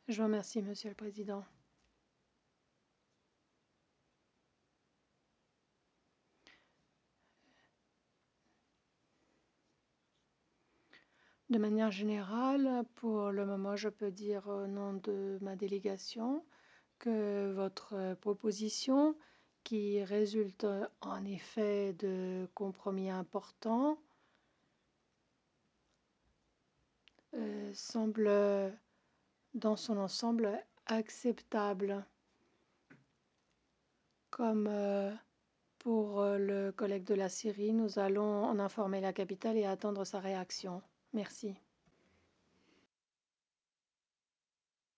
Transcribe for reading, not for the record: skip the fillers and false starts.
Je vous remercie, Monsieur le Président. De manière générale, pour le moment, je peux dire au nom de ma délégation que votre proposition, qui résulte en effet de compromis importants, semble dans son ensemble acceptable. Comme pour le collègue de la Syrie, nous allons en informer la capitale et attendre sa réaction. Merci.